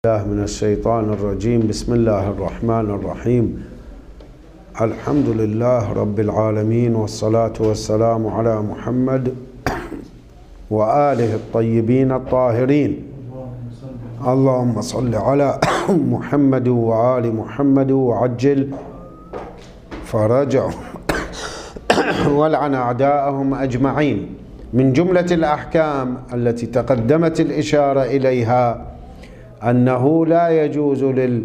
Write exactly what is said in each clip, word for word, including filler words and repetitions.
الله من الشيطان الرجيم. بسم الله الرحمن الرحيم. الحمد لله رب العالمين، والصلاة والسلام على محمد وآله الطيبين الطاهرين. اللهم صل على محمد وآل محمد وعجل فرجهم والعن أعداءهم أجمعين. من جملة الأحكام التي تقدمت الإشارة إليها أنه لا يجوز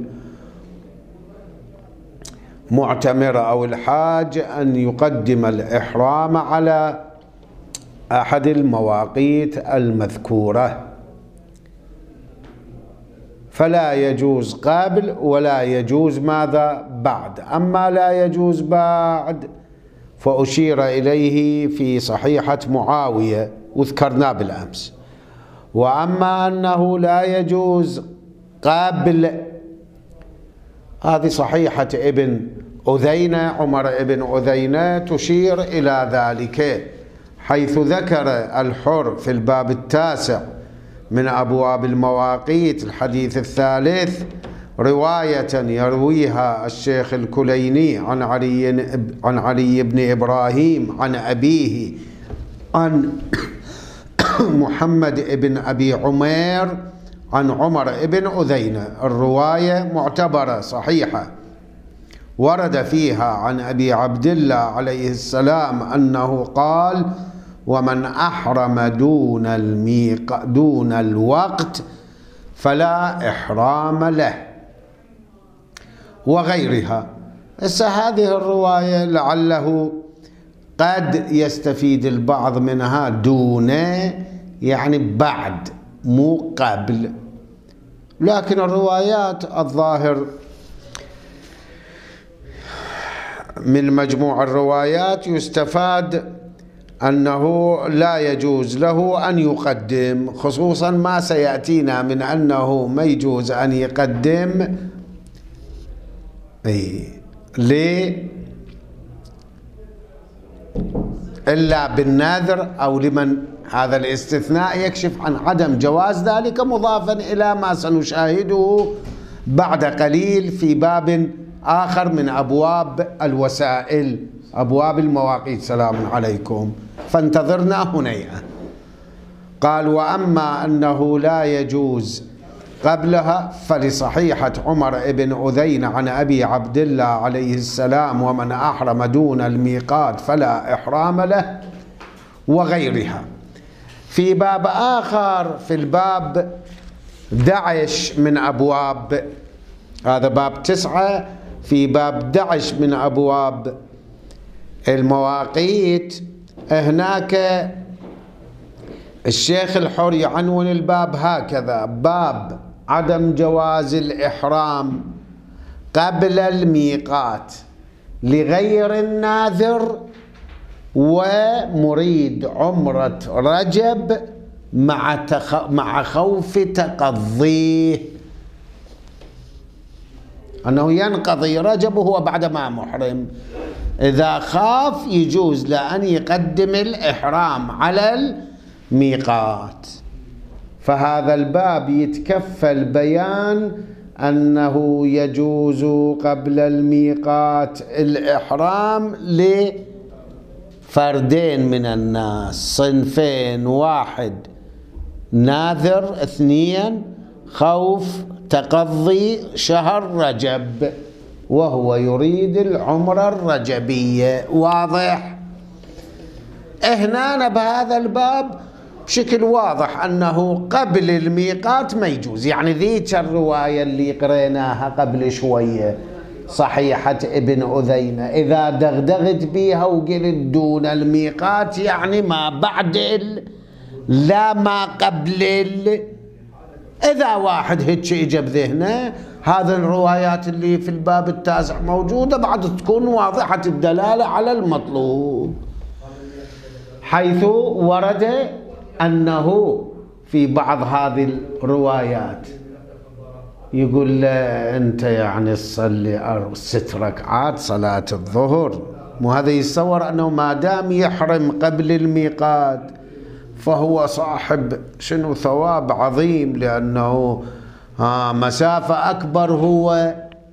للمعتمر أو الحاج أن يقدم الإحرام على أحد المواقيت المذكورة، فلا يجوز قبل ولا يجوز ماذا بعد. أما لا يجوز بعد فأشير إليه في صحيحة معاوية وذكرناه بالأمس. وأما أنه لا يجوز قبل، هذه صحيحة ابن أذينة عمر ابن أذينة تشير إلى ذلك، حيث ذكر الحر في الباب التاسع من أبواب المواقيت الحديث الثالث رواية يرويها الشيخ الكليني عن علي عن علي بن إبراهيم عن أبيه عن محمد ابن أبي عمير عن عمر ابن أذينة. الرواية معتبرة صحيحة، ورد فيها عن أبي عبد الله عليه السلام أنه قال: ومن أحرم دون الميق دون الوقت فلا إحرام له، وغيرها. هسه هذه الرواية لعله قد يستفيد البعض منها دون، يعني بعد مو قبل، لكن الروايات الظاهر من مجموع الروايات يستفاد أنه لا يجوز له أن يقدم، خصوصا ما سيأتينا من أنه ما يجوز أن يقدم أي ليه إلا بالنذر أو لمن. هذا الاستثناء يكشف عن عدم جواز ذلك، مضافا إلى ما سنشاهده بعد قليل في باب آخر من أبواب الوسائل، أبواب المواقيت. سلام عليكم، فانتظرنا هنيئة. قال: وأما أنه لا يجوز قبلها فلصحيحة عمر بن أذينة عن أبي عبد الله عليه السلام: ومن أحرم دون الميقات فلا إحرام له، وغيرها. في باب آخر في الباب دعش من أبواب، هذا باب تسعة، في باب دعش من أبواب المواقيت، هناك الشيخ الحر يعنون الباب هكذا: باب عدم جواز الإحرام قبل الميقات لغير الناذر ومريد عمرة رجب مع تخ... مع خوف تقضيه، أنه ينقضي رجب وهو بعدما محرم. إذا خاف يجوز له أن يقدم الإحرام على الميقات. فهذا الباب يتكفل بيان أنه يجوز قبل الميقات الإحرام لفردين من الناس، صنفين: واحد ناذر، اثنين خوف تقضي شهر رجب وهو يريد العمرة الرجبية. واضح؟ هنا بهذا الباب بشكل واضح أنه قبل الميقات ما يجوز. يعني ذيك الرواية اللي قريناها قبل شوية صحيحة ابن أذينة، إذا دغدغت بيها وقلت دون الميقات يعني ما بعد ال... لا ما قبل ال... إذا واحد هيك إجا بذهنه، هذا الروايات اللي في الباب التاسع موجودة بعد تكون واضحة الدلالة على المطلوب، حيث ورد أنه في بعض هذه الروايات يقول له: أنت يعني تصلي ست ركعات صلاة الظهر، مو هذا يتصور أنه ما دام يحرم قبل الميقات فهو صاحب شنو ثواب عظيم، لأنه ها مسافة أكبر هو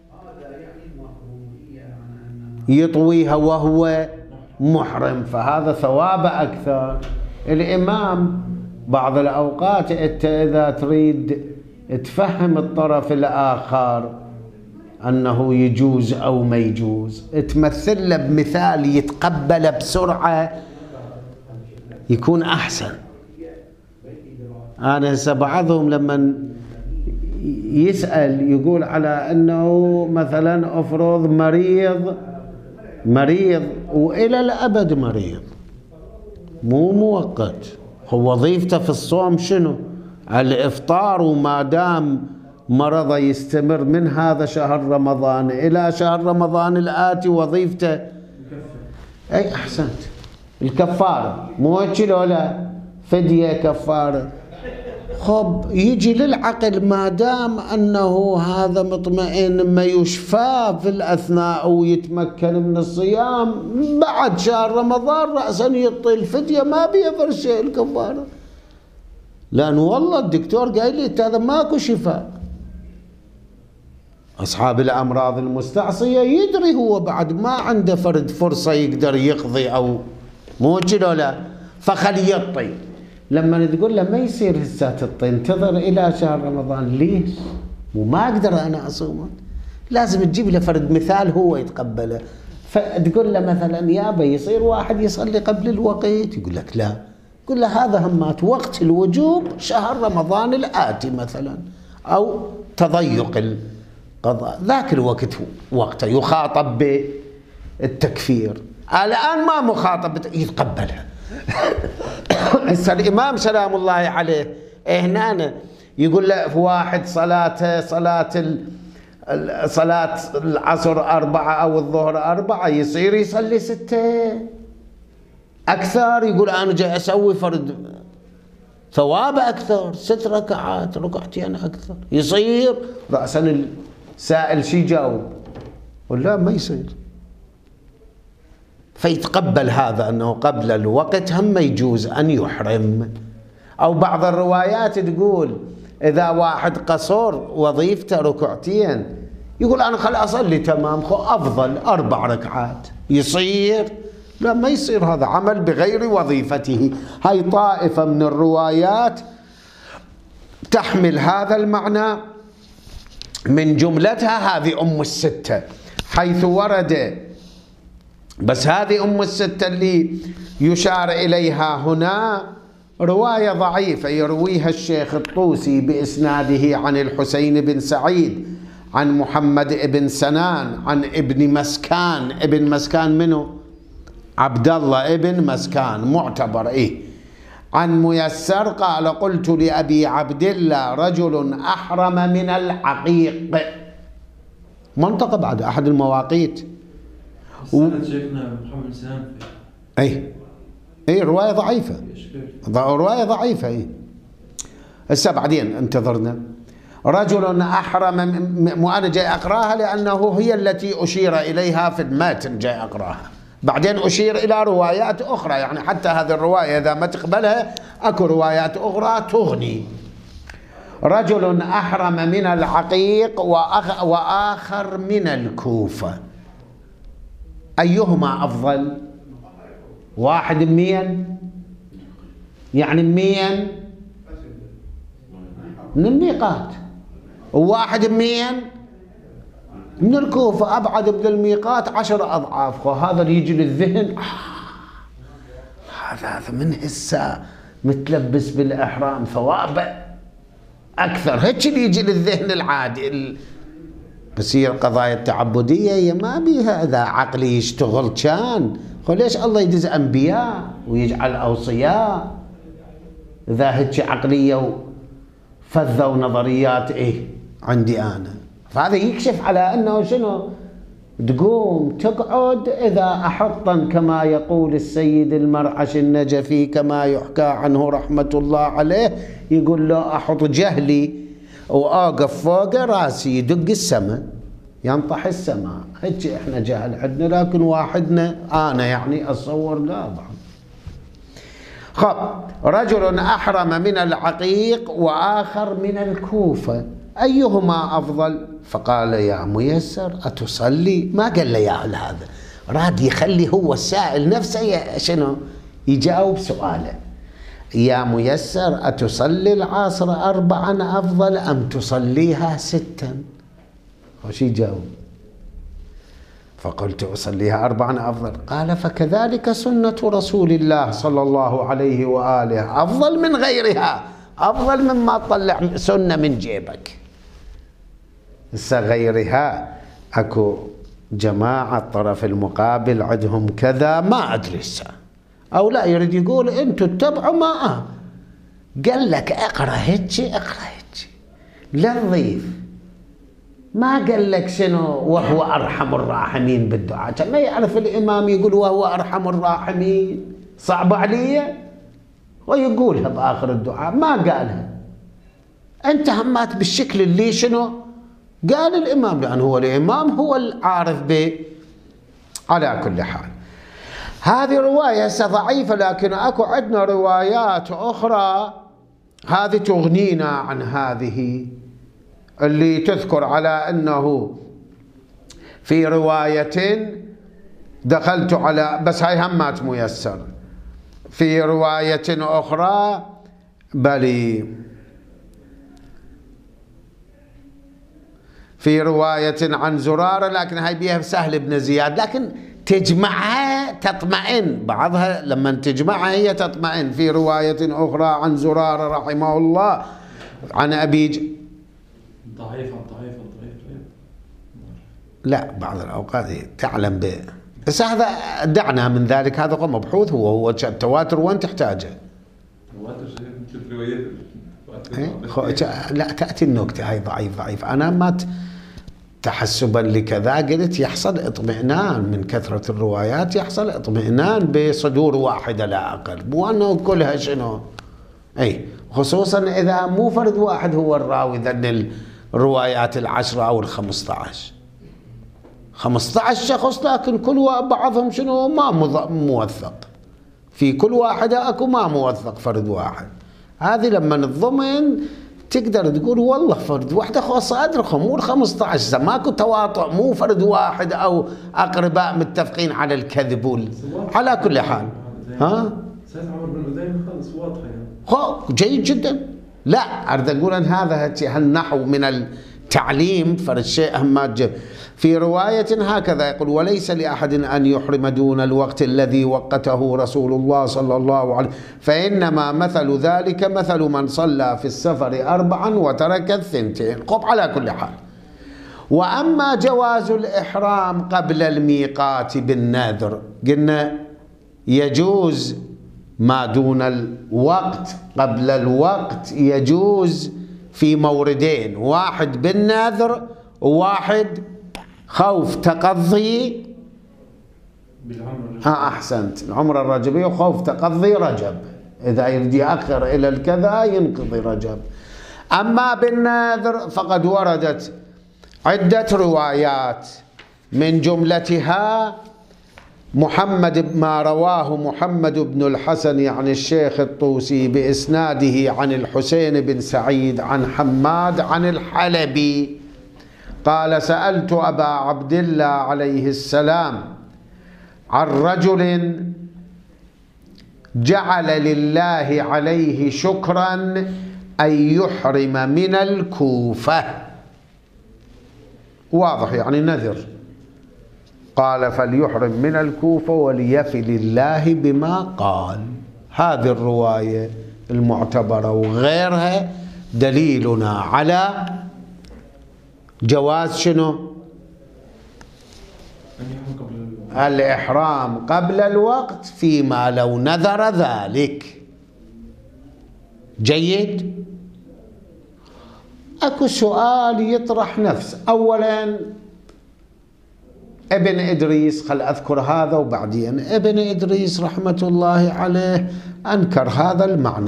يطويها وهو محرم، فهذا ثواب أكثر. الإمام بعض الأوقات أنت إذا تريد تفهم الطرف الآخر أنه يجوز أو ما يجوز، تمثل له بمثال يتقبله بسرعة يكون أحسن. أنا هسه بعضهم لما يسأل يقول على أنه مثلا أفرض مريض مريض وإلى الأبد مريض مو مؤقت، هو وظيفته في الصوم شنو؟ الإفطار، وما دام مرضه يستمر من هذا شهر رمضان إلى شهر رمضان الآتي وظيفته أي أحسنت الكفارة، مو هيك لولا فدية كفارة. خب يجي للعقل ما دام أنه هذا مطمئن ما يشفى في الأثناء ويتمكن من الصيام بعد شهر رمضان رأسا يعطي الفدية ما بيفر شيء الكفارة، لأن والله الدكتور قايل لي هذا ماكو شفاء. أصحاب الأمراض المستعصية يدري هو بعد ما عنده فرد فرصة يقدر يقضي أو مو كذا لا، فخلي يطي. لما تقول له ما يصير هسه تطي انتظر إلى شهر رمضان، ليش؟ وما أقدر أنا أصومه، لازم تجيب له فرد مثال هو يتقبله. فتقول له مثلا يابا يصير واحد يصلي قبل الوقت، يقول لك لا، قل له هذا همات وقت الوجوب شهر رمضان الآتي مثلا، أو تضيق القضاء ذاك الوقت وقته يخاطب بالتكفير. الآن ما مخاطب يتقبلها. هسه الإمام سلام الله عليه هنا يقول له واحد صلاته صلاة صلاة العصر أربعة أو الظهر أربعة يصير يصلي ستة أكثر، يقول أنا جاي أسوي فرد ثواب أكثر ست ركعات ركعتين أكثر، يصير رأسا السائل شي جاوب ولا ما يصير، فيتقبل هذا أنه قبل الوقت هم يجوز أن يحرم. أو بعض الروايات تقول إذا واحد قصر وظيفته ركعتين يقول أنا خل أصلي تمام خو أفضل أربع ركعات، يصير؟ لا ما يصير، هذا عمل بغير وظيفته. هاي طائفة من الروايات تحمل هذا المعنى، من جملتها هذه أم الستة حيث ورد، بس هذه أم الستة اللي يشار إليها هنا رواية ضعيفة يرويها الشيخ الطوسي بإسناده عن الحسين بن سعيد عن محمد بن سنان عن ابن مسكان. ابن مسكان منه؟ عبد الله ابن مسكان معتبر إيه. عن ميسر قال قلت لأبي عبد الله رجل أحرم من العقيق، منطقة بعد أحد المواقيت. و... شيخنا محمد سنان اي اي روايه ضعيفه، روايه ضعيفه اي. هسه بعدين انتظرنا. رجل احرم، مو انا جاي اقراها لانه هي التي اشير اليها في المتن، جاي اقراها بعدين اشير الى روايات اخرى، يعني حتى هذه الروايه اذا ما تقبلها اكو روايات اخرى تغني. رجل احرم من العقيق وأخ... واخر من الكوفه، أيهما أفضل؟ واحد مين؟ يعني مين؟ من الميقات، وواحد مين؟ من الكوفة، أبعد من الميقات عشر أضعاف. هذا اللي يجي للذهن هذا هذا من هسه متلبس بالإحرام ثواب أكثر، هيك اللي يجي للذهن العادي. بس هي القضايا التعبدية هي ما بيها إذا عقلي يشتغل كان، ليش الله يدز أنبياء ويجعل أوصياء إذا هيك عقلية وفذة ونظريات إيه عندي أنا؟ فهذا يكشف على أنه شنو؟ تقوم تقعد إذا أحطا كما يقول السيد المرعش النجفي كما يحكى عنه رحمة الله عليه، يقول له أحط جهلي وأقف فوق راسي يدق السماء ينطح السماء، هيك احنا جهل عندنا، لكن واحدنا أنا يعني أتصور لا بعض. خب رجل أحرم من العقيق وآخر من الكوفة، أيهما أفضل؟ فقال يا ميسر أتصلي؟ ما قال له يا هذا، راد يخلي هو السائل نفسه شنو يجاوب سؤاله. يا ميسر أتصلي العصر أربعا أفضل أم تصليها ستا؟ وش يجاوب؟ فقلت أصليها أربعا أفضل. قال فكذلك سنة رسول الله صلى الله عليه وآله، أفضل من غيرها، أفضل مما تطلع سنة من جيبك. هسه غيرها أكو جماعة الطرف المقابل عندهم كذا، ما أدري هسه، أو لا يريد يقول أنتوا اتبعوا ما آه. قال لك اقرأ هيك اقرأ هيك للضيف، ما قال لك شنو وهو أرحم الراحمين بالدعاء. ما يعرف الإمام يقول وهو أرحم الراحمين، صعب عليه ويقولها بآخر الدعاء، ما قالها. أنت همات بالشكل اللي شنو قال الإمام، لأن هو الإمام هو العارف به. على كل حال هذه رواية ضعيفة، لكن أكو عندنا روايات أخرى هذه تغنينا عن هذه اللي تذكر على أنه في رواية دخلت على، بس هاي همات ميسر. في رواية أخرى بلي في رواية عن زرارة، لكن هاي بيها سهل بن زياد، لكن تجمعها تطمئن، بعضها لما تجمعها هي تطمئن. في رواية أخرى عن زرارة رحمه الله عن أبي ج... ضعيفة ضعيفة ضعيفة لا بعض الأوقات تعلم به، بس هذا دعنا من ذلك، هذا هو مبحوث، هو هو التواتر وين تحتاجه؟ تواتر شيء روايات لا تأتي النكتة هاي ضعيف ضعيف. أنا ما تحسبا لكذا قلت يحصل اطمئنان من كثرة الروايات، يحصل اطمئنان بصدور واحدة لا أقل، مو أنه كلها شنو. أي خصوصا إذا مو فرد واحد هو الراوي، ذن الروايات العشرة أو الخمسة عشر خمسة عشر شخص، لكن كل بعضهم شنو ما موثق، في كل واحدة أكو ما موثق فرد واحد. هذه لما نضمن تقدر تقول والله فرد واحدة خاصة أدركهم، مو الخمسة عشر، ماكو تواطؤ، مو فرد واحد أو أقرباء متفقين على الكذب وال... على كل حال. ها؟ سيد عمر بن أذين خلص واضحة يعني. خو جيد جدا. لا أريد أقول أن هذا هالنحو من التعليم فرد شيء همات جب. في رواية هكذا يقول وليس لأحد أن يحرم دون الوقت الذي وقته رسول الله صلى الله عليه وسلم، فإنما مثل ذلك مثل من صلى في السفر أربعا وترك الثنتين. قب على كل حال. وأما جواز الإحرام قبل الميقات بالنذر، قلنا يجوز ما دون الوقت قبل الوقت، يجوز في موردين، واحد بالنذر وواحد خوف تقضي بالعمر. ها أحسنت، العمرة الرجبية وخوف تقضي رجب، إذا يريد يأخر إلى الكذا ينقضي رجب. أما بالنذر فقد وردت عدة روايات، من جملتها محمد ما رواه محمد بن الحسن عن الشيخ الطوسي بإسناده عن الحسين بن سعيد عن حماد عن الحلبي قال سألت أبا عبد الله عليه السلام عن رجل جعل لله عليه شكرا أن يحرم من الكوفة، واضح يعني نذر، قال فليحرم من الكوفة وليفي لله بما قال. هذه الرواية المعتبرة وغيرها دليلنا على جواز شنو؟ الإحرام قبل الوقت فيما لو نذر ذلك. جيد. اكو سؤال يطرح نفسه. اولا ابن إدريس، خل أذكر هذا وبعدين، ابن إدريس رحمة الله عليه أنكر هذا المعنى،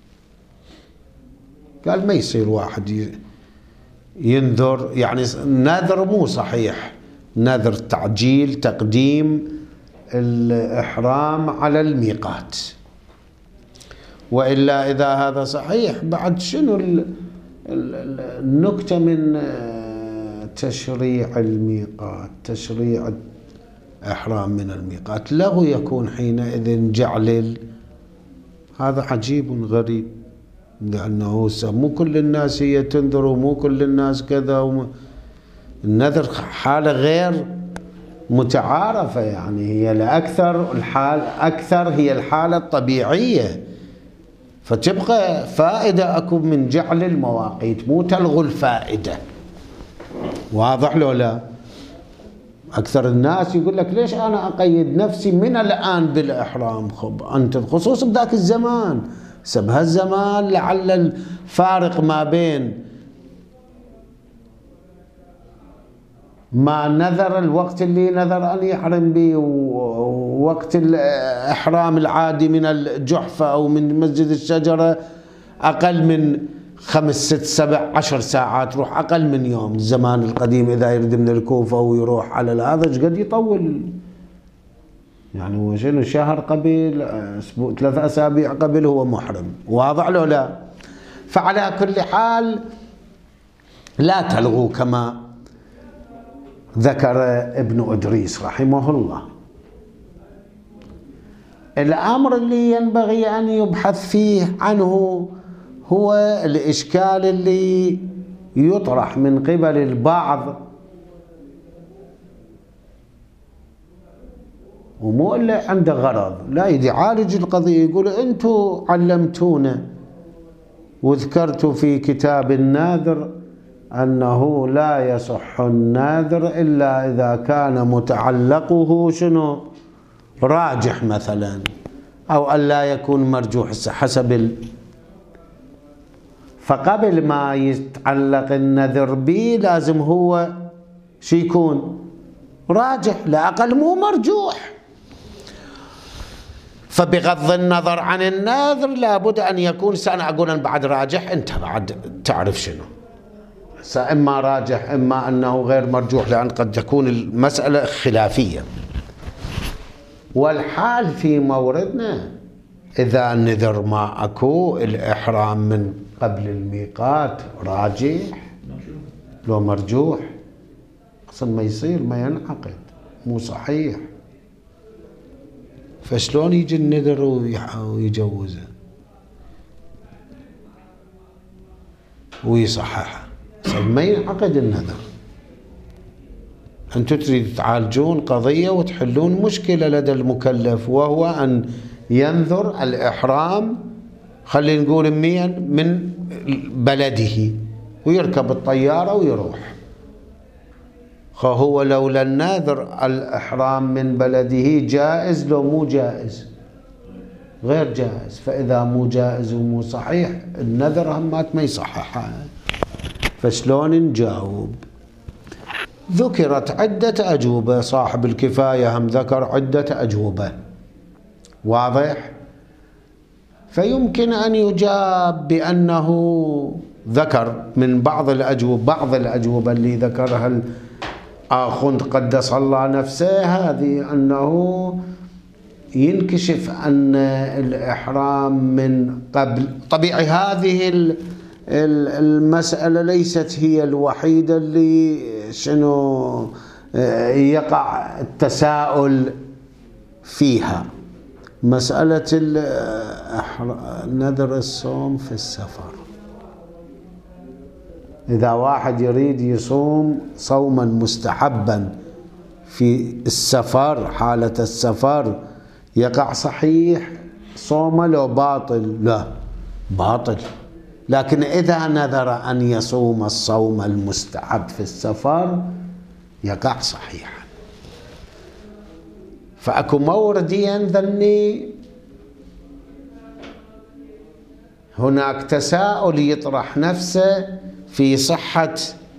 قال ما يصير واحد ينذر، يعني نذر مو صحيح، نذر تعجيل تقديم الإحرام على الميقات، وإلا إذا هذا صحيح بعد شنو النكتة من تشريع الميقات، تشريع إحرام من الميقات له يكون حينئذ جعل، هذا عجيب غريب، لأنه مو كل الناس هي تنذر ومو كل الناس كذا، وم... النذر حالة غير متعارفة، يعني هي الأكثر الحال أكثر هي الحالة الطبيعية، فتبقى فائدة أكو من جعل المواقيت، مو تلغوا الفائدة. واضح لو لا؟ أكثر الناس يقول لك ليش أنا أقيد نفسي من الآن بالإحرام؟ خب أنت خصوصا بذاك الزمان، بهالزمان لعل الفارق ما بين ما نذر الوقت اللي نذر أن يحرم به ووقت الإحرام العادي من الجحفة أو من مسجد الشجرة أقل من خمس ست سبع عشر ساعات، روح أقل من يوم. الزمان القديم إذا يرد من الكوفة ويروح على هذا قد يطول، يعني هو شنو شهر قبل، أسبوع، ثلاثة أسابيع قبل هو محرم. واضح له لا؟ فعلى كل حال لا تلغوا كما ذكر ابن إدريس رحمه الله. الأمر اللي ينبغي أن يبحث فيه عنه هو الإشكال اللي يطرح من قبل البعض، ومو إلا عنده غرض، لا يعالج القضية، يقول أنتم علمتونا وذكرتوا في كتاب الناذر أنه لا يصح الناذر إلا إذا كان متعلقه شنو؟ راجح مثلا، أو أن لا يكون مرجوح حسب ال... فقبل ما يتعلق النذر به لازم هو شي يكون راجح، لا أقل مو مرجوح. فبغض النظر عن الناذر لابد أن يكون، سأنا أقول أن بعد راجح، أنت بعد تعرف شنو، إما راجح إما أنه غير مرجوح، لأن قد تكون المسألة خلافية. والحال في موردنا إذا نذر ما أكو الإحرام من قبل الميقات راجح لو مرجوح أصلا ما يصير، ما ينعقد، مو صحيح. فشلون يجي النذر ويجوزه ويصححه؟ ما ينعقد النذر. أنتم تريد تعالجون قضية وتحلون مشكلة لدى المكلف، وهو أن ينذر الإحرام، خلينا نقول مين من بلده، ويركب الطيارة ويروح. فهو لولا الناذر الإحرام من بلده جائز لو مو جائز؟ غير جائز. فإذا مو جائز ومو صحيح النذر همات ما يصححها. فشلون نجاوب؟ ذكرت عدة أجوبة، صاحب الكفاية هم ذكر عدة أجوبة. واضح؟ فيمكن أن يجاب بأنه ذكر من بعض الأجوبة، بعض الأجوبة اللي ذكرها الآخوند قدس الله نفسه هذه، أنه ينكشف أن الإحرام من قبل، طبيعي هذه المسألة ليست هي الوحيدة اللي شنو يقع التساؤل فيها، مسألة نذر الصوم في السفر. إذا واحد يريد يصوم صوما مستحبا في السفر، حالة السفر، يقع صحيح صومه لو باطل؟ لا باطل. لكن إذا نذر أن يصوم الصوم المستحب في السفر يقع صحيحا. فأكو مورد ينذرني هناك تساؤل يطرح نفسه في صحة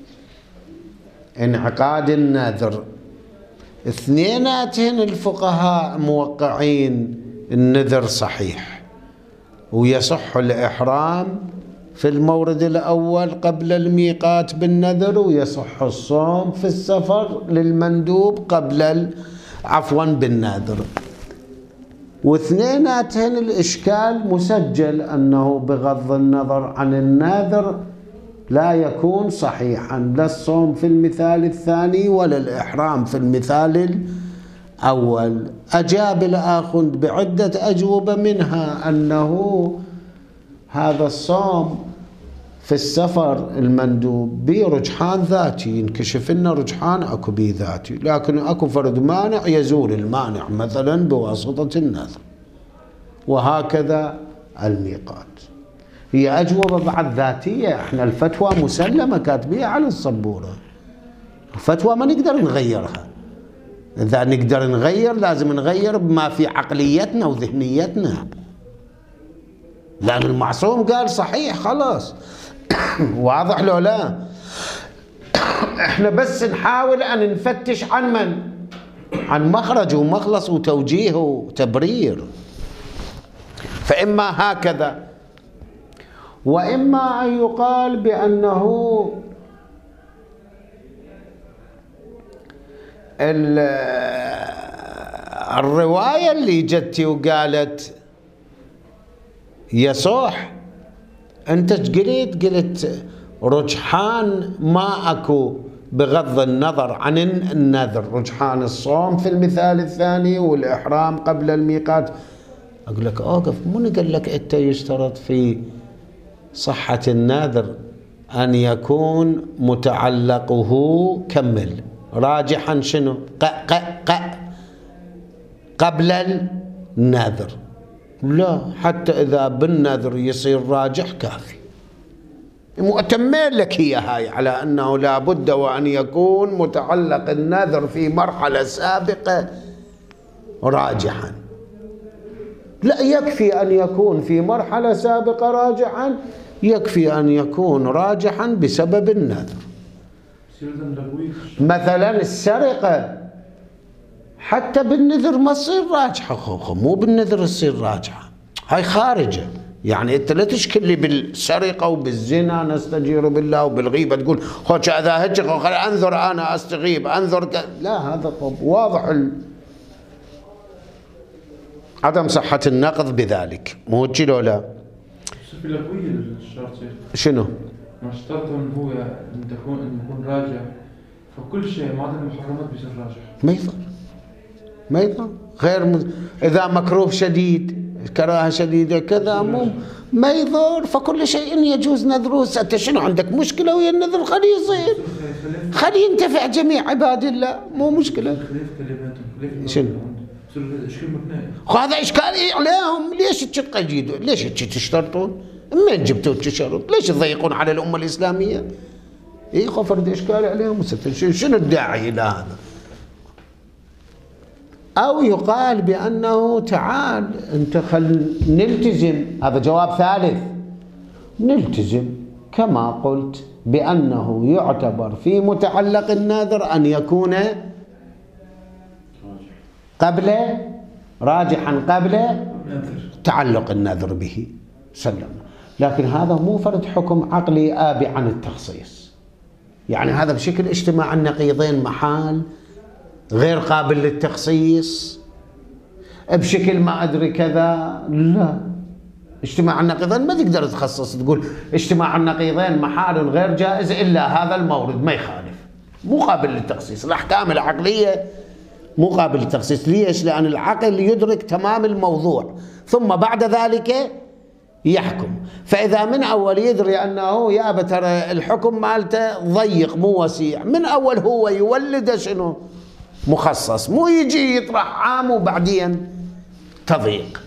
انعقاد النذر. اثنيناتهن الفقهاء موقعين النذر صحيح ويصح الإحرام في المورد الأول قبل الميقات بالنذر، ويصح الصوم في السفر للمندوب قبل عفوا بالنذر. واثنيناتهن الإشكال مسجل أنه بغض النظر عن النذر لا يكون صحيحا، لا الصوم في المثال الثاني ولا الإحرام في المثال الأول. أجاب الآخذ بعدة أجوبة، منها أنه هذا الصوم في السفر المندوب برجحان ذاتي، ينكشف لنا رجحان اكو بي ذاتي، لكن اكو فرد مانع يزول المانع مثلا بواسطة النذر، وهكذا الميقات. هي أجوبة بعد ذاتية، احنا الفتوى مسلمة كاتبيها على السبورة، الفتوى ما نقدر نغيرها، إذا نقدر نغير لازم نغير بما في عقليتنا وذهنيتنا، لأن المعصوم قال صحيح خلاص. واضح لو لا؟ احنا بس نحاول أن نفتش عن من؟ عن مخرج ومخلص وتوجيه وتبرير. فإما هكذا، وإما أن يقال بأنه الرواية اللي جتي وقالت يصح، أنت قلت قلت رجحان ما أكو بغض النظر عن النذر، رجحان الصوم في المثال الثاني والإحرام قبل الميقات. أقول لك أوقف، من قال لك أنت يشترط في صحة النذر أن يكون متعلقه كمل راجحا شنو ق ق ق قبل النذر؟ لا، حتى إذا بالنذر يصير راجح كافي. مؤتمين لك هي هاي على أنه لا بد وأن يكون متعلق النذر في مرحلة سابقة راجحا. لا، يكفي أن يكون في مرحلة سابقة راجحا، يكفي أن يكون راجحا بسبب النذر. مثلا السرقة حتى بالنذر ما تصير راجحة، مو بالنذر تصير راجحة، هاي خارجة. يعني أنت لا تشكل لي بالسرقة وبالزنا نستجير بالله وبالغيبة تقول خوش إذا هجك أنذر أنا أستغيب أنذر ك... لا، هذا واضح ال... عدم صحة النقض بذلك، مو هيك لو لا؟ في الأقوية الشرط شنو؟ ما اشترطوا أن هو أن تكون أن يكون راجع، فكل شيء ما عدا المحرمات بيصير راجع. ما يضر ما يضر غير م... إذا مكروه شديد كراهة شديدة كذا مو ما يضر، فكل شيء يجوز نذره. أنت شنو عندك مشكلة ويا النذر؟ خليه يصير، خليه ينتفع جميع عباد الله، مو مشكلة. شنو؟ هذا إشكالي عليهم، ليش تقيدوا؟ ليش تشترطون؟ من جبتوا التشرط؟ ليش تضيقون على الأمة الإسلامية؟ إيه خفرد إشكالي عليهم، شنو الداعي إلى هذا؟ أو يقال بأنه تعال أنت خل نلتزم، هذا جواب ثالث، نلتزم كما قلت بأنه يعتبر في متعلق النذر أن يكون قبل راجحا قبل تعلق النذر به سلم. لكن هذا مو فرد حكم عقلي آبي عن التخصيص، يعني هذا بشكل اجتماع النقيضين محال غير قابل للتخصيص بشكل ما أدري كذا. لا، اجتماع النقيضين ما تقدر تخصص تقول اجتماع النقيضين محال غير جائز إلا هذا المورد، ما يخالف، مو قابل للتخصيص. الأحكام العقلية مو قابل للتخصيص. ليش؟ لأن العقل يدرك تمام الموضوع ثم بعد ذلك يحكم. فإذا من أول يدري أنه يا ترى الحكم مالته ضيق مو وسيع، من أول هو يولد شنو؟ مخصص، مو يجي يطرح عام وبعدين تضيق.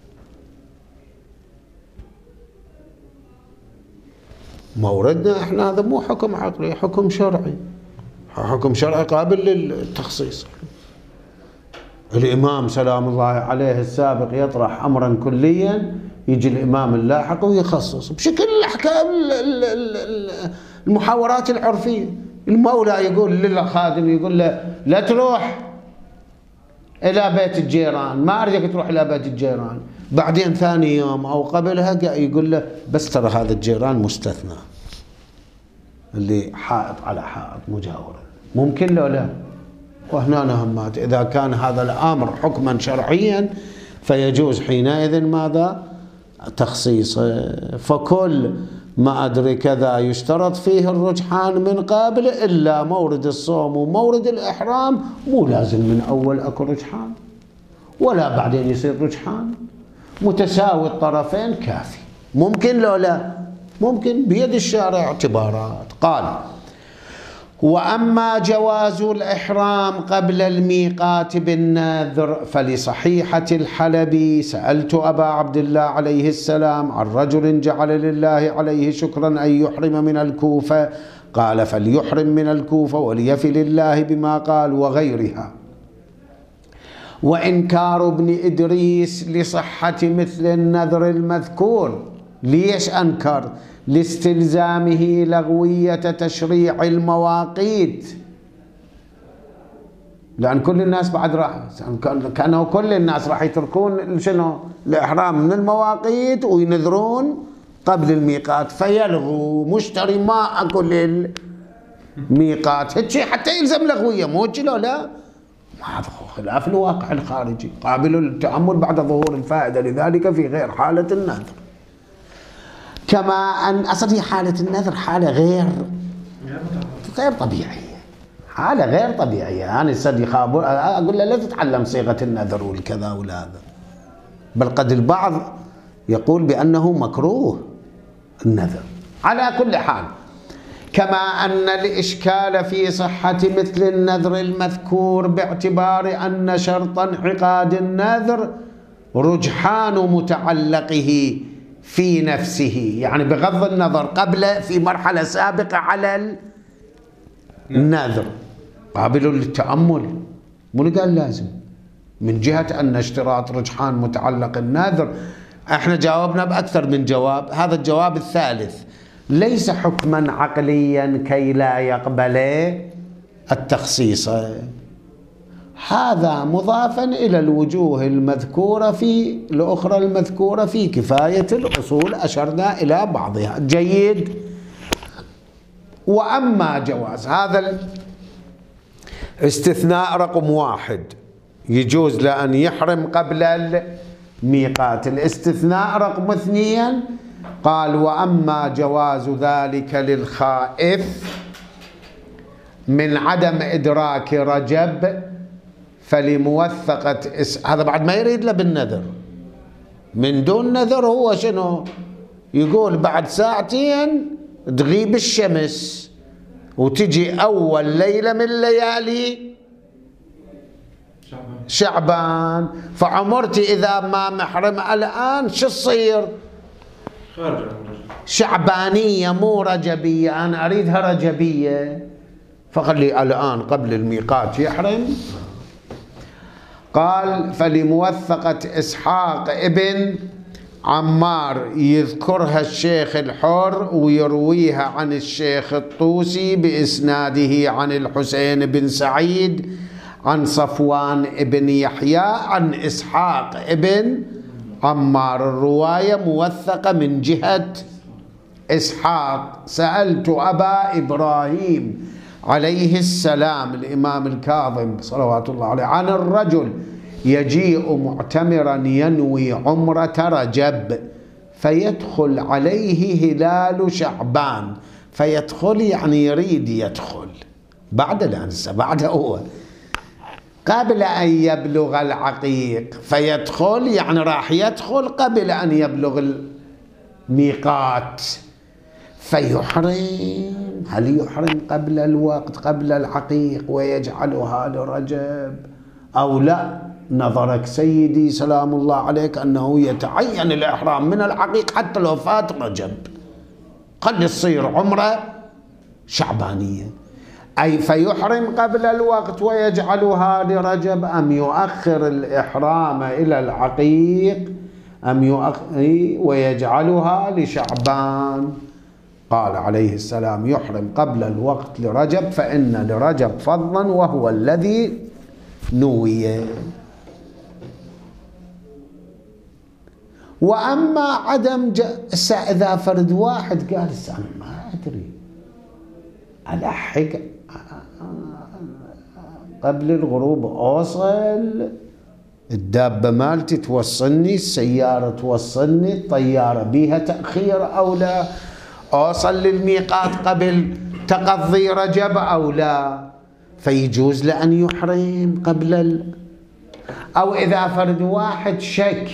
موردنا احنا هذا مو حكم عقلي، حكم شرعي، حكم شرعي قابل للتخصيص. الإمام سلام الله عليه السابق يطرح أمرا كليا، يجي الإمام اللاحق ويخصص بشكل الأحكام المحاورات العرفية. المولى يقول للخادم يقول له لا تروح إلى بيت الجيران، ما أريدك تروح إلى بيت الجيران. بعدين ثاني يوم أو قبلها يقول له بس ترى هذا الجيران مستثنى، اللي حائط على حائط مجاورا، ممكن لو لا؟ وهنا نهمات. إذا كان هذا الأمر حكما شرعيا فيجوز حينئذ ماذا؟ تخصيصه. فكل ما أدري كذا يشترط فيه الرجحان من قبل، إلا مورد الصوم ومورد الإحرام مو لازم من أول أكو رجحان ولا بعدين يصير رجحان، متساوي الطرفين كافي. ممكن لو لا؟ ممكن، بيد الشارع اعتبارات. قال: وأما جواز الإحرام قبل الميقات بالنذر فلصحيحة الحلبي: سألت أبا عبد الله عليه السلام عن رجل جعل لله عليه شكرا أن يحرم من الكوفة، قال: فليحرم من الكوفة وليفي لله بما قال وغيرها. وإنكار ابن إدريس لصحة مثل النذر المذكور، ليش أنكر؟ لاستلزامه لغوية تشريع المواقيت، لأن كل الناس بعد راح كانوا كل الناس راح يتركون شنو؟ الإحرام من المواقيت وينذرون قبل الميقات، فيلغوا مشتري ما أكو للميقات، هيك حتى يلزم لغوية، مو هيك لو لا؟ هذا خلاف الواقع الخارجي، قابل للتأمل بعد ظهور الفائدة، لذلك في غير حالة النذر. كما أن أصلا هي حالة النذر حالة غير غير طبيعية، حالة غير طبيعية. أنا السد أقول له لا تتعلم صيغة النذر والكذا ولا هذا، بل قد البعض يقول بأنه مكروه النذر. على كل حال، كما أن الإشكال في صحة مثل النذر المذكور باعتبار أن شرط انعقاد النذر رجحان متعلقه في نفسه، يعني بغض النظر قبل في مرحلة سابقة على النذر قابل للتأمل، مو قال لازم من جهة أن اشتراط رجحان متعلق النذر. احنا جاوبنا بأكثر من جواب، هذا الجواب الثالث ليس حكما عقليا كي لا يقبل التخصيص، هذا مضافا إلى الوجوه المذكورة في الأخرى المذكورة في كفاية الأصول، أشرنا إلى بعضها. جيد. وأما جواز هذا الاستثناء رقم واحد، يجوز لأن يحرم قبل الميقات. الاستثناء رقم اثنين قال: وأما جواز ذلك للخائف من عدم إدراك رجب فلموثقة اس... هذا بعد ما يريد له بالنذر، من دون نذر هو شنو يقول؟ بعد ساعتين تغيب الشمس وتجي أول ليلة من ليالي شعبان، فعمرتي إذا ما محرم الآن شو تصير؟ شعبانية مو رجبية، أنا أريدها رجبية، فخلي الآن قبل الميقات يحرم. قال: فلموثقة إسحاق ابن عمار يذكرها الشيخ الحر ويرويها عن الشيخ الطوسي بإسناده عن الحسين بن سعيد عن صفوان ابن يحيى عن إسحاق ابن عمار، الرواية موثقة من جهة إسحاق. سألت أبا إبراهيم عليه السلام الإمام الكاظم صلوات الله عليه عن الرجل يجيء معتمرا ينوي عمرة رجب فيدخل عليه هلال شعبان، فيدخل يعني يريد يدخل بعد الأنسة، بعد هو قبل أن يبلغ العقيق، فيدخل يعني راح يدخل قبل أن يبلغ الميقات فيحرم. هل يحرم قبل الوقت قبل العقيق ويجعلها لرجب أو لا؟ نظرك سيدي سلام الله عليك أنه يتعين الإحرام من العقيق حتى لو فات رجب، قد تصير عمرة شعبانية. أي فيحرم قبل الوقت ويجعلها لرجب، أم يؤخر الإحرام إلى العقيق أم يؤخر ويجعلها لشعبان؟ قال عليه السلام: يحرم قبل الوقت لرجب، فإن لرجب فضلا وهو الذي نوي. وأما عدم ج... إذا فرد واحد قال أنا ما أدري ألحق قبل الغروب، أوصل الدابة مالتي توصلني، السيارة توصلني، الطيارة بيها تأخير أو لا، أوصل للميقات قبل تقضي رجب أو لا، فيجوز لأن يحرم قبل ال... أو إذا فرد واحد شك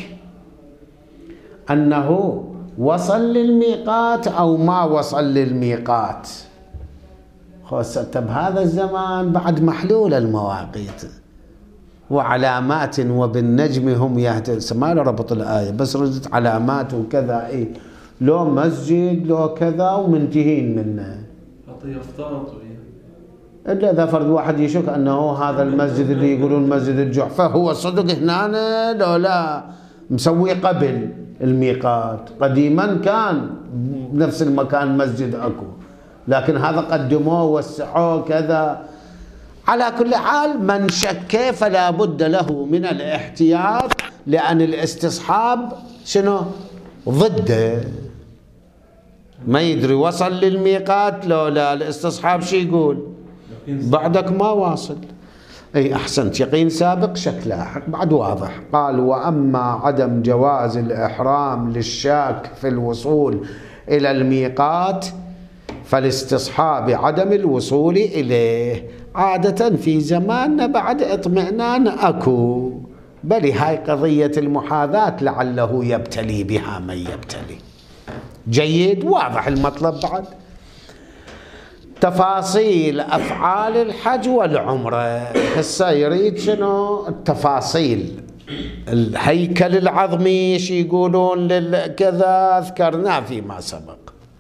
أنه وصل للميقات أو ما وصل للميقات، خاصة بهذا الزمان بعد محلول المواقيت وعلامات وبالنجم هم يهتدون، ما له ربط الآية بس ردت علامات وكذا، إيه لو مسجد لو كذا ومنتهين منه. حتى يفترض إلا إذا فرد واحد يشك أنه هذا المسجد اللي يقولون مسجد الجحفة هو صدق هنا لو لا مسوي قبل الميقات، قديما كان بنفس المكان مسجد أكو، لكن هذا قدموه وسعوه كذا. على كل حال من شك فلا بد له من الاحتياط، لأن الاستصحاب شنو ضده، ما يدري وصل للميقات لو لا، الاستصحاب شي يقول بعدك ما واصل. اي احسنت، يقين سابق شك لاحق بعد واضح. قال واما عدم جواز الاحرام للشاك في الوصول الى الميقات فالاستصحاب عدم الوصول اليه، عادة في زماننا بعد اطمئنان اكو، بل هاي قضية المحاذاة لعله يبتلي بها من يبتلي. جيد، واضح المطلب. بعد تفاصيل أفعال الحج والعمرة، هسه يريد شنو التفاصيل. الهيكل العظمي ايش يقولون للكذا ذكرناه فيما سبق،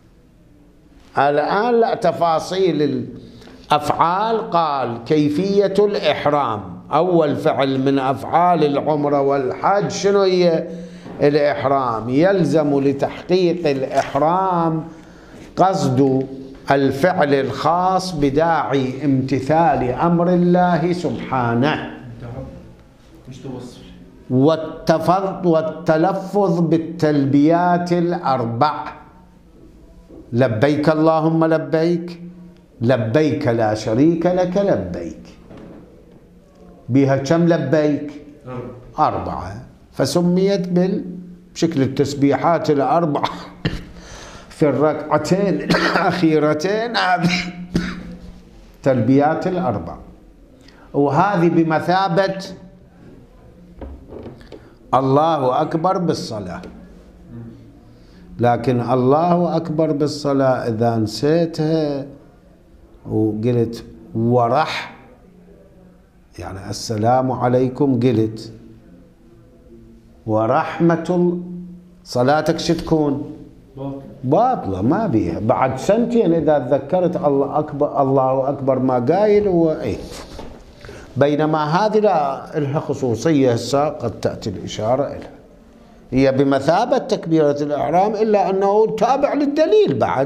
الآن لا تفاصيل الأفعال. قال كيفية الإحرام، أول فعل من أفعال العمرة والحج شنو هي الإحرام؟ يلزم لتحقيق الإحرام قصد الفعل الخاص بداعي امتثال أمر الله سبحانه، والتلفظ بالتلبيات الأربع، لبيك اللهم لبيك، لبيك لا شريك لك لبيك، بها كم لبيك؟ أربعة، فسميت بشكل التسبيحات الأربعة في الركعتين الأخيرتين، هذه تلبيات الأربع، وهذه بمثابة الله أكبر بالصلاة. لكن الله أكبر بالصلاة إذا نسيتها وقلت ورح، يعني السلام عليكم قلت ورحمة الله، صلاتك شو تكون؟ باطلة، ما بيها. بعد سنتين إذا تذكرت الله أكبر الله أكبر ما قايل هو إيه. بينما هذه لا لها خصوصية هسه قد تأتي الإشارة إلها، هي بمثابة تكبيرة الإحرام إلا أنه تابع للدليل بعد.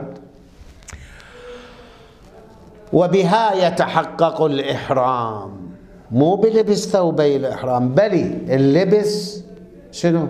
وبها يتحقق الإحرام، مو بلبس ثوبي الإحرام، بل اللبس شنو؟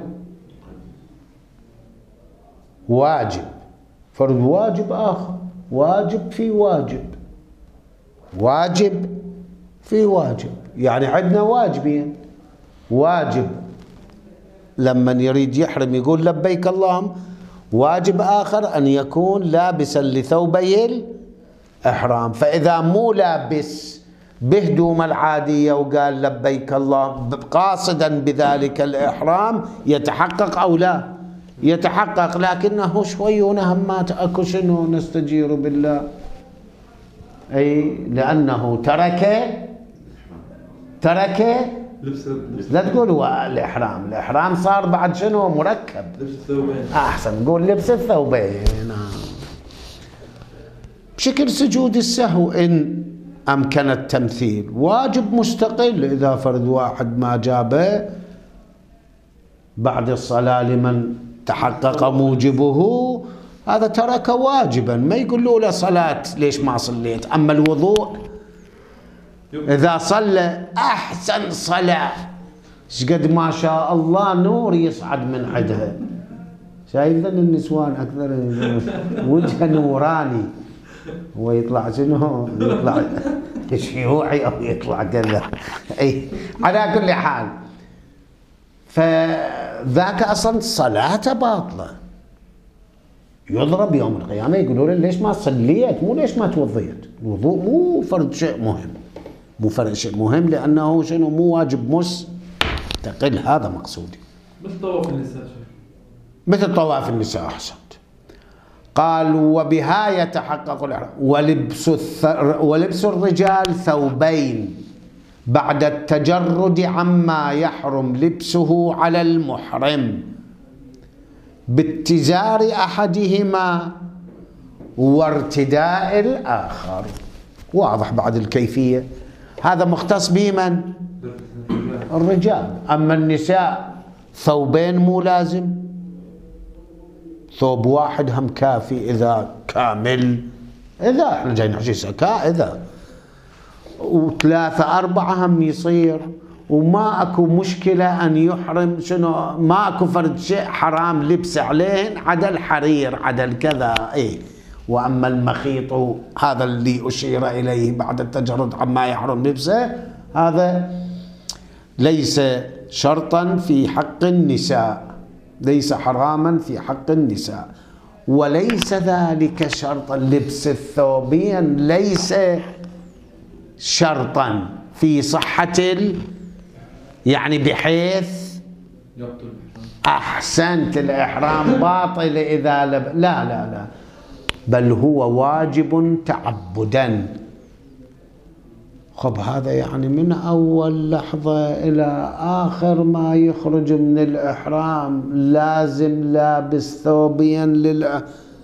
واجب، فرض واجب آخر، واجب في واجب، واجب في واجب، يعني عندنا واجبين. واجب لما يريد يحرم يقول لبيك اللهم، واجب آخر أن يكون لابسا لثوبي الإحرام، فإذا مو لابس بهدوم العادية وقال لبيك اللهم قاصدا بذلك الإحرام يتحقق أو لا؟ يتحقق، لكنه شوي ونهمات اكو شنو نستجير بالله، اي لانه ترك ترك لا تقول الاحرام، الاحرام صار بعد شنو مركب، لبس الثوبين، احسن قول لبس الثوبين. بشكل سجود السهو ان امكن التمثيل، واجب مستقل اذا فرد واحد ما جابه بعد الصلاه لمن تحقق موجبه، هذا ترك واجبا، ما يقول له لا صلاة ليش ما صليت. أما الوضوء إذا صلى أحسن صلاة، شقد ما شاء الله نور يصعد من عندها، شايف ذن النسوان أكثر وجه نوراني، ويطلع شنو يطلع شيوعي أو يطلع كذا. أي على كل حال فذاك أصلا صلاته باطلة، يضرب يوم القيامة، يقولوا له ليش ما صليت، مو ليش ما توضيت. الوضوء مو فرض شيء مهم، مو فرض شيء مهم لأنه شنو، مو واجب مستقل. هذا مقصودي. مثل طواف النساء. مثل طواف النساء، أحسنت. قال وبها يتحقق الإحرام. ولبس, الثر ولبس الرجال ثوبين بعد التجرد عما يحرم لبسه على المحرم باتزار أحدهما وارتداء الآخر. واضح بعد الكيفية. هذا مختص بمن؟ الرجال. أما النساء ثوبين مو لازم، ثوب واحد هم كافي إذا كامل، إذا احنا جايين نحكي زكاة، إذا وثلاثة أربعة هم يصير، وما أكو مشكلة أن يحرم شنو، ما أكو فرد شيء حرام لبس عليهن عدا الحرير عدا الكذا. إيه. وأما المخيط هذا اللي أشير إليه بعد التجرد عما يحرم لبسه، هذا ليس شرطا في حق النساء، ليس حراما في حق النساء. وليس ذلك شرطا، لبس الثوبين ليس شرطا في صحة ال... يعني بحيث أحسنت الإحرام باطل إذا لب... لا لا لا، بل هو واجب تعبدا. خب هذا يعني من أول لحظة إلى آخر ما يخرج من الإحرام لازم لابس ثوبيا لل...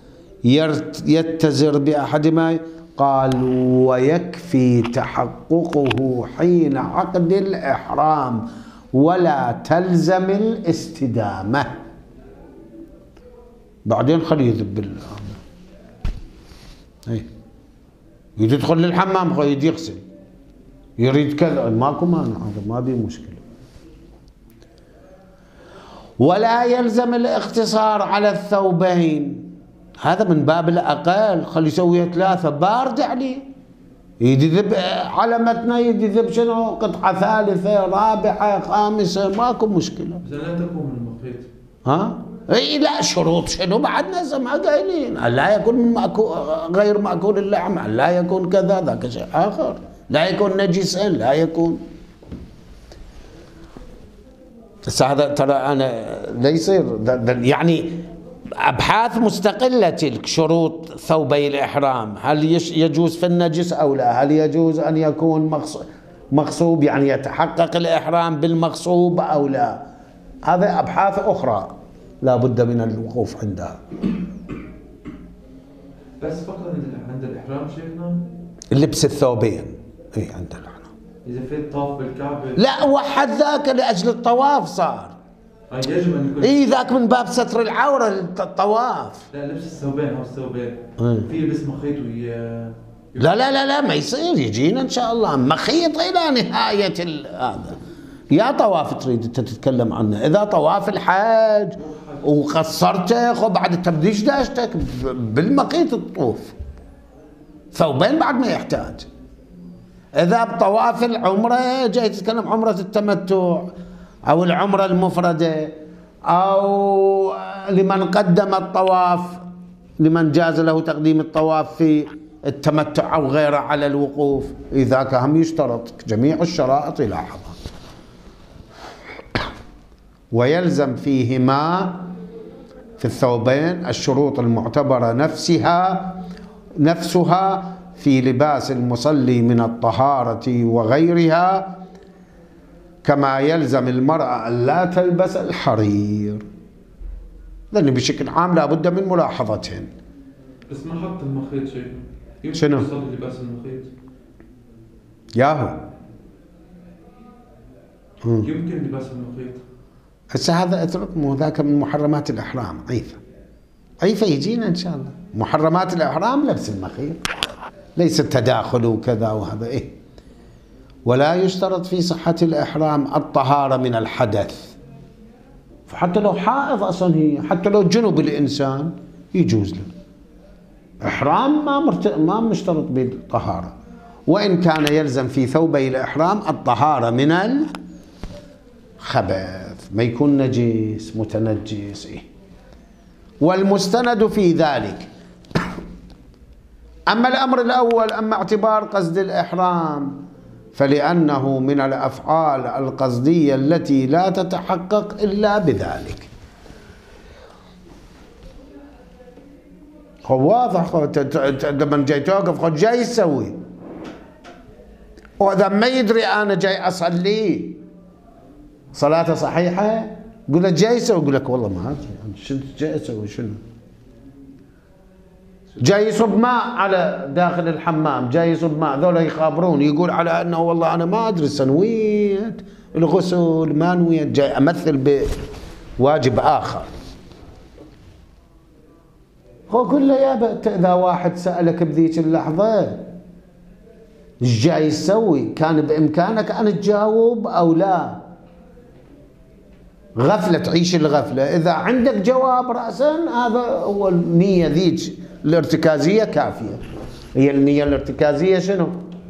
يتزر بأحدهما. قال ويكفي تحققه حين عقد الإحرام ولا تلزم الاستدامة. بعدين خليه يذب بالله. اي يدخل للحمام يريد يغسل، يريد كذا، ماكو مانع، هذا ما بيه مشكلة. ولا يلزم الاقتصار على الثوبين، هذا من باب الأقل. خلي يسوي ثلاثة بارد عليه، يذب على متنه، يذب شنو قطعة ثالثة رابعة خامسة، ماكو مشكلة. بس لا تكون من المخيط. ها؟ اي لا، شروط شنو بعد ناس ما قايلين. لا يكون مأكو غير مأكول اللحم، لا يكون كذا، ذاك شيء آخر. لا يكون نجسا، لا يكون. بس هذا ترى أنا لا يصير يعني أبحاث مستقلة. تلك شروط ثوبي الإحرام، هل يجوز في النجس أو لا؟ هل يجوز أن يكون مغصوب، يعني يتحقق الإحرام بالمغصوب أو لا؟ هذا أبحاث أخرى لا بد من الوقوف عندها. بس فقط عند الإحرام شيخنا لبس الثوبين. اي عند الإحرام. إذا في الطواف بالكعبة لا، وحد ذاك لأجل الطواف صار. يجب أن يكون اي ذاك من باب ستر العورة الطواف. لا، لبس الثوبين أو الثوبين في لبس مخيط وي... لا لا لا لا، ما يصير. يجينا إن شاء الله مخيط إلى نهاية هذا. يا طواف تريد أنت تتكلم عنه، إذا طواف الحج وقصرته وبعد تبديش داشتك بالمقيت الطوف، ثوبين بعد ما يحتاج. إذا بطواف العمرة جاي تتكلم عمرة التمتع أو العمرة المفردة، أو لمن قدم الطواف، لمن جاز له تقديم الطواف في التمتع أو غيره على الوقوف، إذا كان يشترط جميع الشرائط لاحظها. ويلزم فيهما في الثوبين الشروط المعتبرة نفسها نفسها في لباس المصلي من الطهارة وغيرها، كما يلزم المرأة أن لا تلبس الحرير. لأن بشكل عام لا بد من ملاحظتهن. بس ما حط المخيط شيء. شنو؟ يصلي لباس المخيط. ياهو. يمكن لباس المخيط. هسه هذا اترك، مو ذاك من محرمات الإحرام. عيفة عيفة يجينا إن شاء الله. محرمات الإحرام لبس المخيط، ليس التداخل وكذا وهذا. إيه. ولا يشترط في صحة الإحرام الطهارة من الحدث، فحتى لو حائض أصلا هي، حتى لو جنب الإنسان يجوز له إحرام، ما مرت... ما مشترط بالطهارة. وإن كان يلزم في ثوبي الإحرام الطهارة من الخبث، ما يكون نجس متنجس. إيه. والمستند في ذلك. أما الأمر الأول، أما اعتبار قصد الإحرام، فلأنه من الأفعال القصدية التي لا تتحقق إلا بذلك. هو واضح، لما جاي توقف خد جاي يسوي، وإذا ما يدري أنا جاي أصلي صلاته صحيحة، يقول له جاي يسوي، يقول لك والله ما أدري شنو جاي أسوي، شنو جاي يصب ماء على داخل الحمام، جاي يصب ماء، ذولا يخابرون يقول على أنه والله أنا ما أدري سنويت الغسل ما نويت، جاي أمثل بواجب آخر. هو قل له يا بأت، إذا واحد سألك بذيك اللحظة ايش جاي تسوي، كان بإمكانك أن تجاوب أو لا؟ غفلة، تعيش الغفلة. إذا عندك جواب رأسا، هذا هو النية ذيك الارتكازية كافية. هي النية الارتكازية شنو؟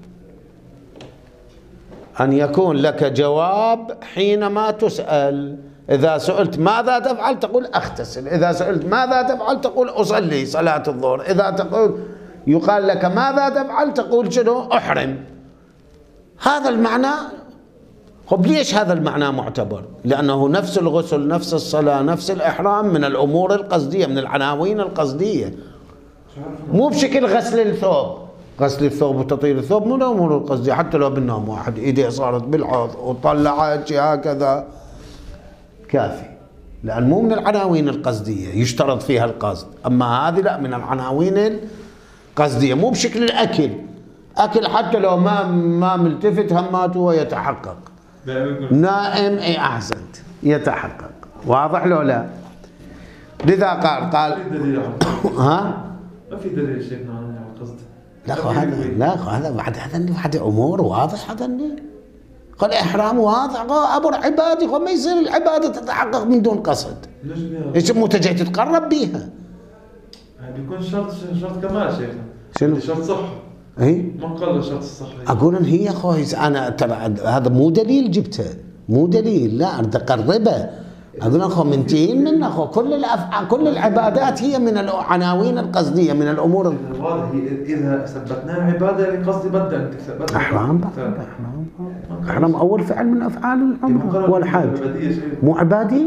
أن يكون لك جواب حينما تسأل. إذا سئلت ماذا تفعل تقول أغتسل، إذا سئلت ماذا تفعل تقول أصلي صلاة الظهر، إذا تقول يقال لك ماذا تفعل تقول شنو؟ أحرم. هذا المعنى. طب ليش هذا المعنى معتبر؟ لأنه نفس الغسل، نفس الصلاة، نفس الإحرام من الأمور القصدية، من العناوين القصدية، مو بشكل غسل الثوب. غسل الثوب وتطهير الثوب مو من الأمور القصدية. حتى لو بالنوم واحد إيديه صارت بالحوض وطلعت هكذا كافي، لأن مو من العناوين القصدية يشترط فيها القصد. أما هذه لا، من العناوين القصدية، مو بشكل الأكل. أكل حتى لو ما ما ملتفت هماته ويتحقق. نائم، اي احسنت، يتحقق. واضح لو لا؟ لذا قال قال ها؟ ما في دليل شيخنا على القصد. لا خو هذا، لا خو هذا بعد، هذا بعد امور واضح. هذا قال احرام واضح، امر عبادي، وما يصير العباده تتحقق من دون قصد. ايش مو تجي تتقرب بيها؟ بيكون شرط شرط كمال شيخنا. شنو؟ شرط صح. اي ما قال شرط الصحة. اقول ان هي خوي انا ترى هذا مو دليل جبته، مو دليل، لا اريد اقربه. اقول اخو منتهين منه، اخو كل الافعال كل العبادات هي من العناوين القصديه، من الامور واضح. اذا ثبتناها عباده لقصد بدل انت ثبتها احرام. احرام احرام اول فعل من افعال العمره هو الحج، مو عبادي؟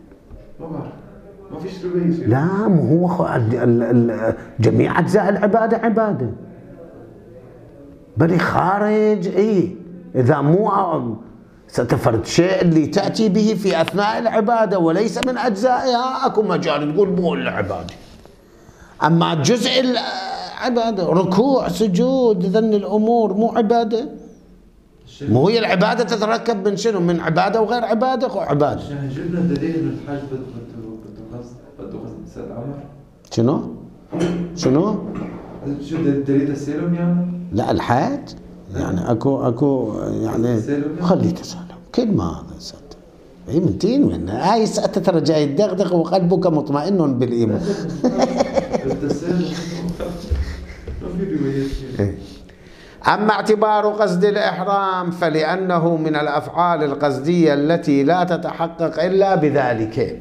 ما فيش ربيع. لا، مو هو جميع اجزاء العباده عباده، بل خارج. اي اذا مو ستفرد شيء اللي تأتي به في أثناء العبادة وليس من أجزائها، أكو مجال تقول مو العبادة. أما جزء العبادة ركوع سجود ذن الأمور مو عبادة. مو هي العبادة تتركب من شنو؟ من عبادة وغير عبادة. أخو عبادة. جبنا دليل من الحج بده قصد بده قصد سيد عمر. شنو؟ شنو؟ شو دليل السلم يعني؟ لا الحج يعني اكو اكو يعني خليه تسالم كل ما هذا صدق. اي منتين منها هاي ساعتها ترى جاي يدغدغ وقلبك مطمئن بالايمان. اما اعتبار قصد الاحرام فلانه من الافعال القصديه التي لا تتحقق الا بذلك.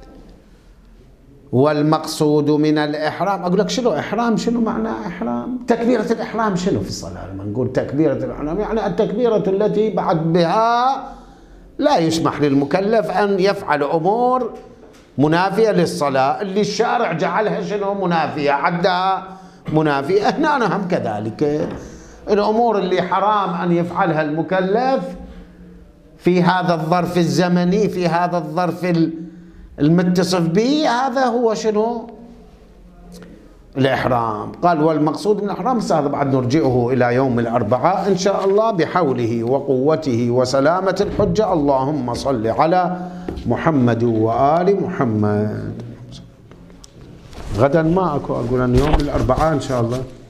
والمقصود من الإحرام، أقول لك شنو إحرام؟ شنو معنى إحرام؟ تكبيرة الإحرام شنو في الصلاة؟ لما نقول تكبيرة الإحرام يعني التكبيرة التي بعد بها لا يسمح للمكلف أن يفعل أمور منافية للصلاة، اللي الشارع جعلها شنو؟ منافية، عدها منافية. هنا هم كذلك الأمور اللي حرام أن يفعلها المكلف في هذا الظرف الزمني، في هذا الظرف المتصف به، هذا هو شنو؟ الإحرام. قال والمقصود من الإحرام. هذا بعد نرجئه إلى يوم الأربعاء إن شاء الله بحوله وقوته وسلامة الحجة. اللهم صل على محمد وآل محمد. غدا ما أكو، أقول أن يوم الأربعاء إن شاء الله.